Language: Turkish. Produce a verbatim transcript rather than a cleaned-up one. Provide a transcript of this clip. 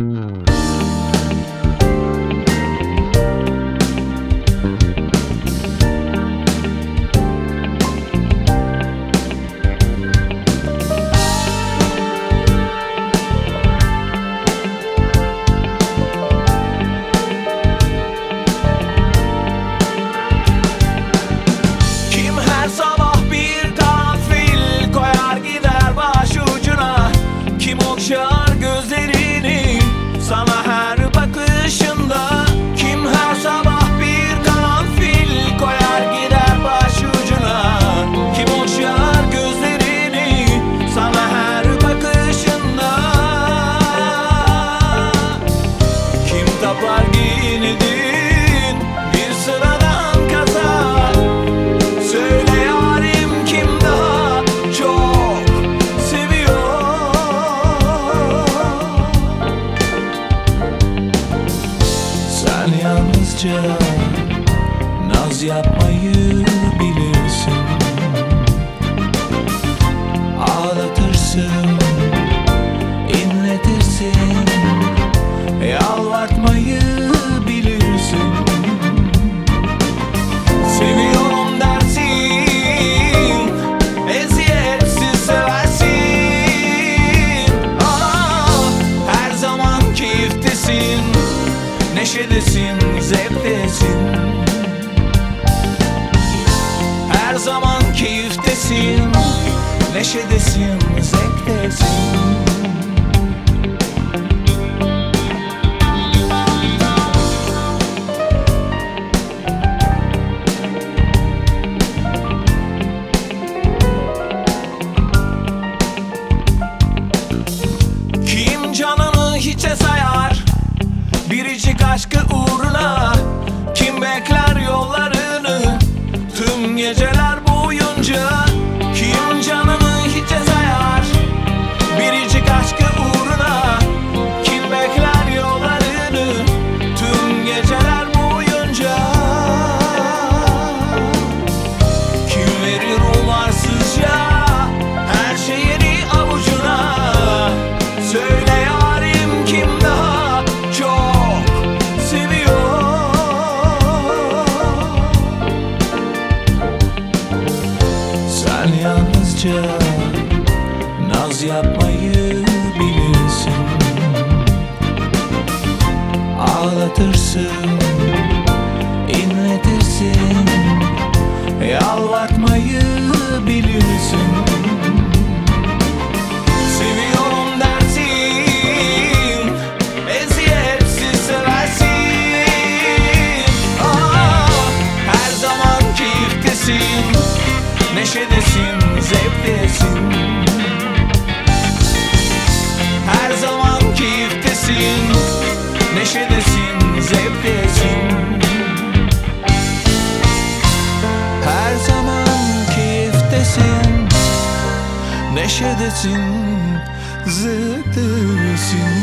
Okşar gözlerini sana her bakışında. Kim her sabah bir karanfil koyar gider başucuna. Kim okşar gözlerini sana her bakışında. Kim tapar giyinedin bir sıradan kaza. Söyle yarim, kim daha çok seviyor? Sen yalnızca naz yapmayı bilirsin. Ağlatırsın, inletirsin, yalvartmayı bilirsin. Seviyorum dersin, eziyetsiz seversin. Ah, her zaman keyiftesin, neşedesin, zevktesin. Her zaman keyiftesin, neşedesin, zevktesin. Kim canını hiçe sayar biricik aşkı uğruna? Kim bekler yollarını tüm geceler boyunca? Kim canını hiçe sayar biricik aşkı uğruna? Kim bekler yollarını tüm geceler boyunca? Kim verir umarsızca her şeyini avucuna? Söyle yarim, kim daha çok seviyor? Sen yalnızca naz yapmayı bilirsin. Ağlatırsın, inletirsin, yalvartmayı bilirsin. Seviyorum dersin, eziyetsiz seversin. Ah, her zaman keyiftesin, neşedesin, zevktesin. Her zaman keyiftesin, neşedesin, zevktesin. Her zaman keyiftesin, neşedesin, zevktesin.